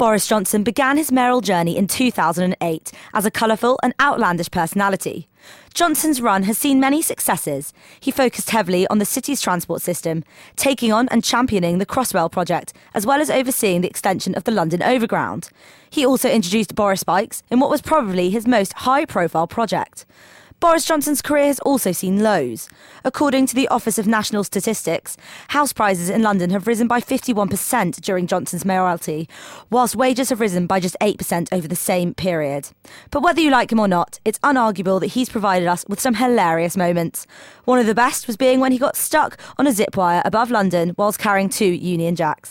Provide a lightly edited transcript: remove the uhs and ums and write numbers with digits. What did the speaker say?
Boris Johnson began his mayoral journey in 2008 as a colourful and outlandish personality. Johnson's run has seen many successes. He focused heavily on the city's transport system, taking on and championing the Crossrail project, as well as overseeing the extension of the London Overground. He also introduced Boris Bikes in what was probably his most high-profile project. Boris Johnson's career has also seen lows. According to the Office of National Statistics, house prices in London have risen by 51% during Johnson's mayoralty, whilst wages have risen by just 8% over the same period. But whether you like him or not, it's unarguable that he's provided us with some hilarious moments. One of the best was being when he got stuck on a zip wire above London whilst carrying 2 Union Jacks.